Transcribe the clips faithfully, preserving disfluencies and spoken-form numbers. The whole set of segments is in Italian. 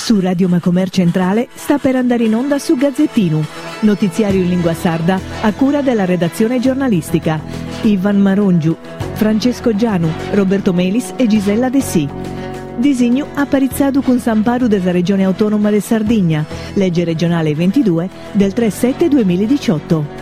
Su Radio Macomer Centrale sta per andare in onda su Gazzettino, notiziario in lingua sarda a cura della redazione giornalistica. Ivan Marongiu, Francesco Gianu, Roberto Melis e Gisella De Sì. Disegno apparizzato con Samparu della Regione Autonoma de Sardigna, legge regionale ventidue del tre sette duemiladiciotto.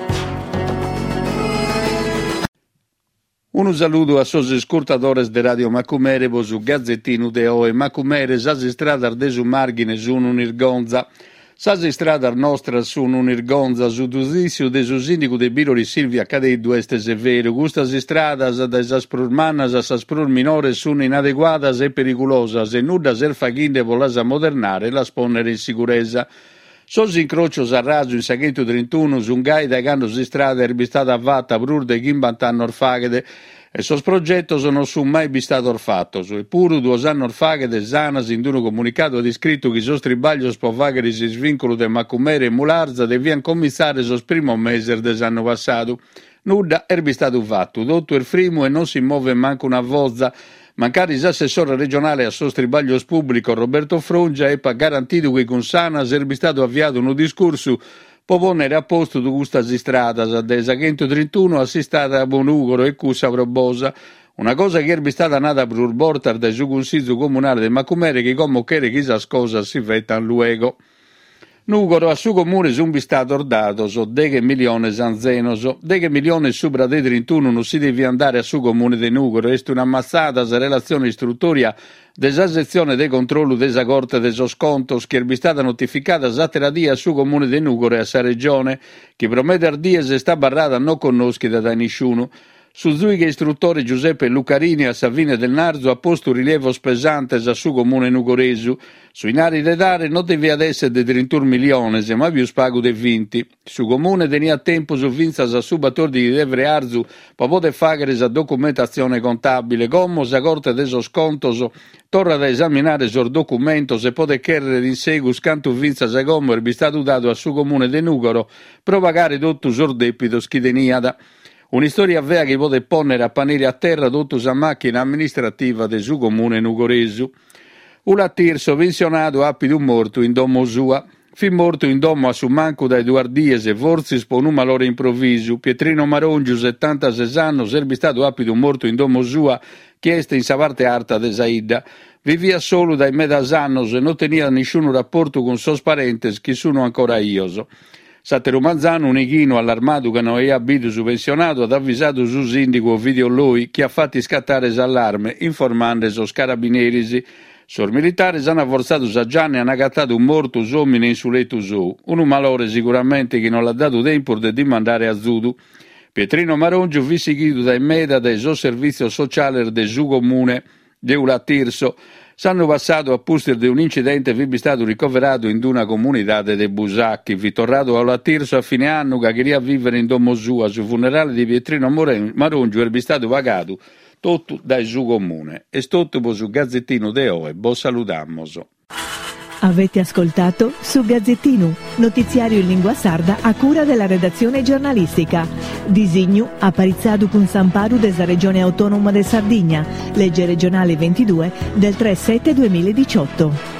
Un saluto a sos ascoltadores de Radio Macumere su Gazzettino de Oe. Macumere, sasi stradar de su margine su un'irgonza. Sasi stradar nostra su un'irgonza su dusissio de su sindico de Biroli Silvia Cadeddu este severo. Gustas stradas da esas prurmanas a sas prur minores sono inadeguadas e pericolosas e nudda ser faghinde volasa modernare la sponnere in sicurezza. Sos incrocios a raso in saghetto trentuno su un gai da gando si strada erbistata avvatta brurde gimbantanno orfaghede e sos progettos non sono mai bistato orfattos. E pure due anni orfaghede sanas in uno comunicato di scritto che sos tribaglios povageri si svincolo de Macumere e Mularza devian commissare sos primo mese dell'anno passato. Nudda erbistato fatto, dotto il frimo e non si muove manco una vozza. Mancare l'assessore regionale a sos tribaglios pubblico Roberto Frongia e pa garantito che con sana sarebbe stato avviato un discorso per ponere a posto di queste strade da Sagento trentuno assistata a Bonugoro e Cussa Probosa. Una cosa che è stata nata per un portar del suo consiglio comunale di Macumere che come che chissà cosa si fetta luego. Nugoro a suo comune su un bistato ordato, so deghe milioni zanzenoso, deghe milioni subra dei trentuno non si deve andare a suo comune di Nugoro, est un'ammazzata se relazione istruttoria desa sezione de controllo desa corte de sos contos che è stata notificata satera dia a suo comune di Nugoro e a sa regione, che promette dies sta barrata non conoscita da nessuno. Su zuiga istruttore Giuseppe Lucarini a Savine del Narzo ha posto rilievo spesante a suo comune nugoresu. Sui nari de dare non deve ad essere de trentuno milioni, ma più spago de venti. Su comune tenia tempo su vinzas a subator di devre arzu per poter fare sa documentazione contabile, come sa corte de sos contos torna da esaminare sos documentos e poter chiedere in seguito scanto vinzas a come è stato dato a suo comune de Nugoro per pagare tutto sos depitos chi teniada. Un'istoria vera che può ponere a panere a terra tutta sa macchina amministrativa del suo comune nugoresu. Un lattirso pensionato appido morto in domo sua. Fin morto in domo a su manco da Eduardiese, forse per un malore improvviso. Pietrino Marongiu, settantasei anni, serbi stato appido morto in domo sua, chiesta in sa parte alta de Saida. Vivia solo dai medasannos e non tenia nessun rapporto con sos parentes, che sono ancora ioso. Satero Manzano, un ichino allarmato che non è abito su pensionato, ha avvisato su sindaco Ovidio Loi che ha fatto scattare l'allarme, informando sos carabinerisi. Sor militari hanno forzato sa Gianni e hanno agattato un morto uomini in su letto su. Un malore sicuramente che non l'ha dato tempo di mandare a Zudu. Pietrino Marongiu vi seguito dai meda del suo servizio sociale del suo comune di Ulattirso. S'hanno passato a puster di un incidente vi è stato ricoverato in una comunità dei Busacchi, vi tornato a Lattirso a fine anno che queria vivere in domo sua, sul funerale di Pietrino Marongiu è stato pagato tutto dal suo comune. E tutto su Gazzettino de Oe, bo saludammoso. Avete ascoltato su Gazzettino, notiziario in lingua sarda a cura della redazione giornalistica. Disegno apparizzato con Samparu della Regione Autonoma de Sardigna, legge regionale ventidue del tre sette duemiladiciotto.